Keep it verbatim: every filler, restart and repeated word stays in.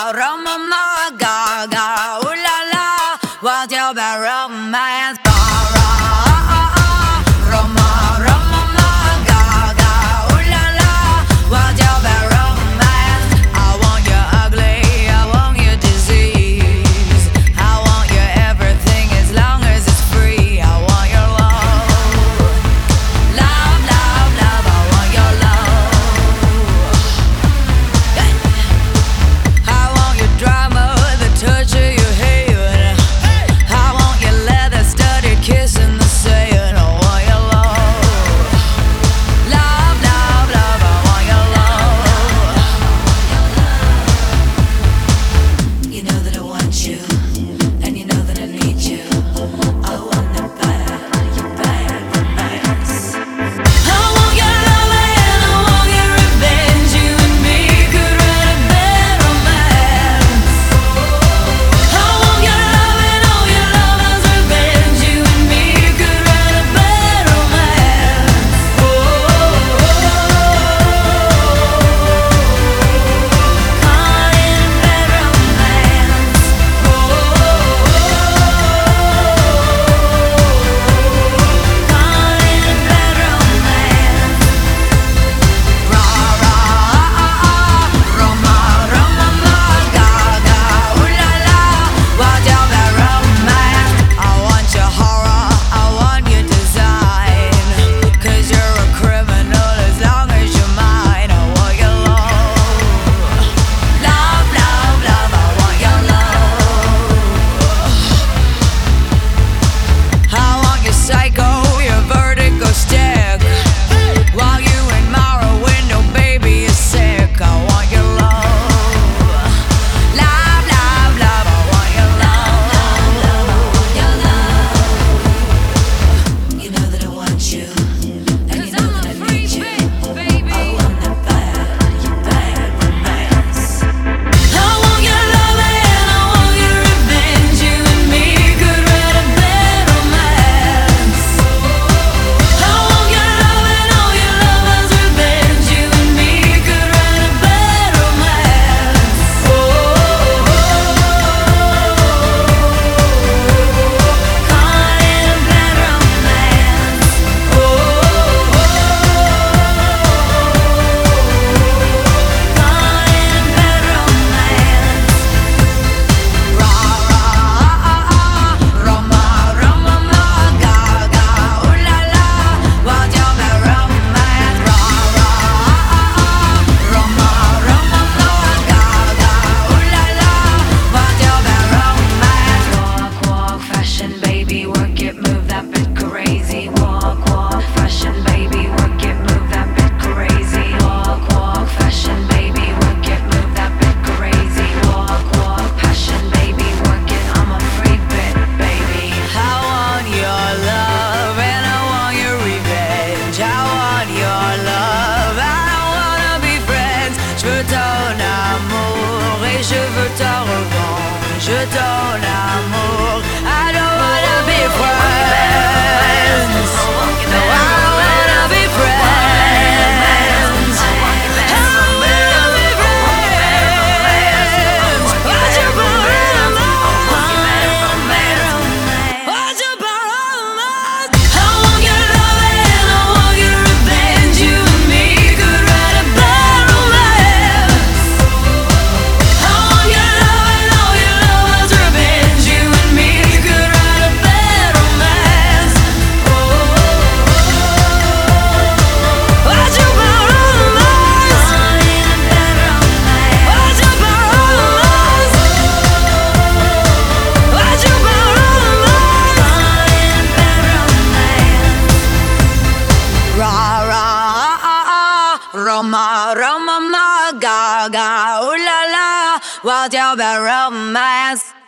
Roma, Roma, ma, ga, ga, ooh la la. What's your bad romance? Ra, ra, ah, ah, ah. Roma, Roma, ma, ga, ga, ooh la la. What's your bad romance? I want you ugly, I want you disease. I want you everything as long as it's free. I want your love, love, love, love. I want your love. I want your drama, the torture you hate. I want your leather-studded kiss in the sand. I want your love, love, love, love. I want your love. You know that I want you, and you know that I need you. I want that bad, your bad romance. I want your love and I want your revenge. You and me could write a bad romance. I want your love and all your lovers' revenge. You and me could write a bad romance. Oh, call it a bad romance. Oh, call it a bad romance. Ra, ra, ah, ah, ah. Roma, Roma, ma, ga, ga, ooh la la. What's your bad romance? I want your horror, I want your design. 'Cause you're a criminal as long as you're mine. I want your love, love, love, love. I want your love. I want your psycho, your vertigo stick. While you admire a window, baby, you're sick. I want your love, love, love, love. I want your love, your love. You know that I want you, and you know that I need you. I want that bad, your bad romance. I want your love and I want your revenge. You and me could write a bad romance. I want your love and all your lovers' revenge. You and me could write a bad romance. Oh, call it a bad romance. Oh, call it a bad romance. Ra, ra, ah, ah, ah. Roma, Roma, ma, ga, ga, ooh la la. What's your bad romance? Ra, ra, ah, ah, ah. Roma, Roma, ma, ga, ga, ooh la la. What's your bad romance? Walk, walk, fashion, baby, work it, move that bit crazy. Walk, walk, fashion, baby, work it, move that bit crazy. Walk, walk, fashion, baby, work it, move that bit crazy. Walk, walk, passion, baby, work it. I'm a free bit, baby. I want your love and I want your revenge. I want your love, I don't wanna be friends. Je veux ton amour et je veux ta revanche. Je veux ton amour, I don't wanna be friends. No, I don't wanna be friends. I don't wanna be friends. What's your bad romance? What's your bad romance? I want your love and I want your revenge. You and me could write a bad romance. I want your love and all your lovers' revenge. You and me could write a bad romance. Oh, what's your bad romance? What's your bad romance? What's your bad romance? Ra, ra, ah, ah, ah. Roma, Roma, ma, ga, ga, ooh la la. What's your bad romance?